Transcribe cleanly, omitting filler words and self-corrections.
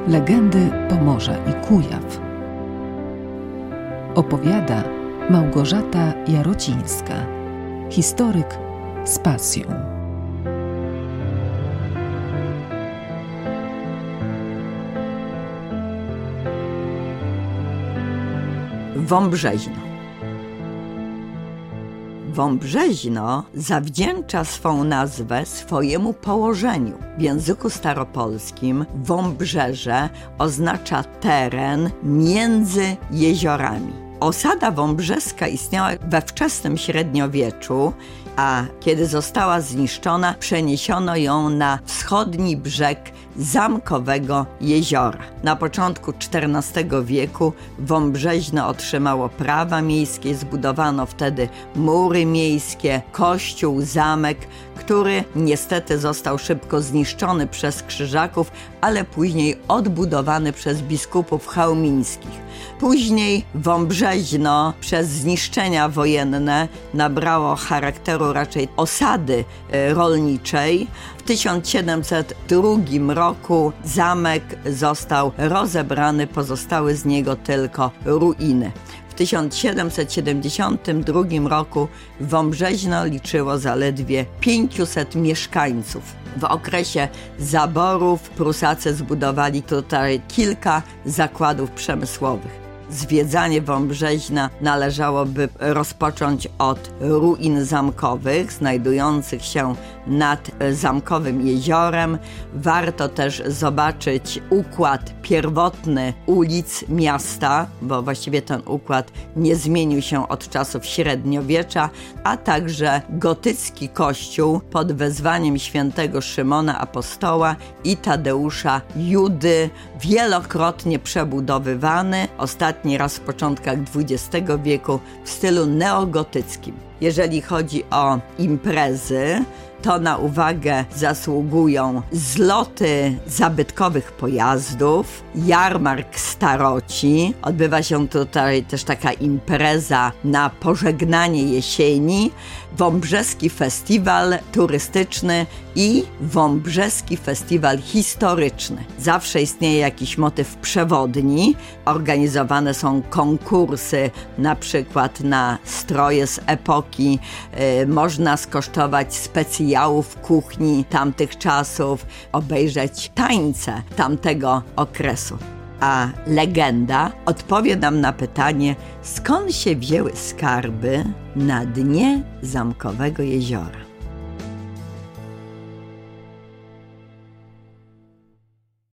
Legendy Pomorza i Kujaw. Opowiada Małgorzata Jarocińska, historyk z pasją. Wąbrzeźno. Wąbrzeźno zawdzięcza swą nazwę swojemu położeniu. W języku staropolskim wąbrzeże oznacza teren między jeziorami. Osada wąbrzeska istniała we wczesnym średniowieczu, a kiedy została zniszczona, przeniesiono ją na wschodni brzeg zamkowego jeziora. Na początku XIV wieku Wąbrzeźno otrzymało prawa miejskie, zbudowano wtedy mury miejskie, kościół, zamek, który niestety został szybko zniszczony przez Krzyżaków, ale później odbudowany przez biskupów chełmińskich. Później Wąbrzeźno przez zniszczenia wojenne nabrało charakteru raczej osady rolniczej. W 1702 roku zamek został rozebrany, pozostały z niego tylko ruiny. W 1772 roku Wąbrzeźno liczyło zaledwie 500 mieszkańców. W okresie zaborów Prusacy zbudowali tutaj kilka zakładów przemysłowych. Zwiedzanie Wąbrzeźna należałoby rozpocząć od ruin zamkowych znajdujących się nad zamkowym jeziorem. Warto też zobaczyć układ pierwotny ulic miasta, bo właściwie ten układ nie zmienił się od czasów średniowiecza, a także gotycki kościół pod wezwaniem świętego Szymona Apostoła i Tadeusza Judy, wielokrotnie przebudowywany, ostatni raz w początkach XX wieku w stylu neogotyckim. Jeżeli chodzi o imprezy, to na uwagę zasługują zloty zabytkowych pojazdów, jarmark staroci. Odbywa się tutaj też taka impreza na pożegnanie jesieni, Wąbrzeski Festiwal Turystyczny i Wąbrzeski Festiwal Historyczny. Zawsze istnieje jakiś motyw przewodni. Organizowane są konkursy, na przykład na stroje z epoki. Można skosztować specjałów kuchni tamtych czasów, obejrzeć tańce tamtego okresu. A legenda odpowie nam na pytanie, skąd się wzięły skarby na dnie zamkowego jeziora.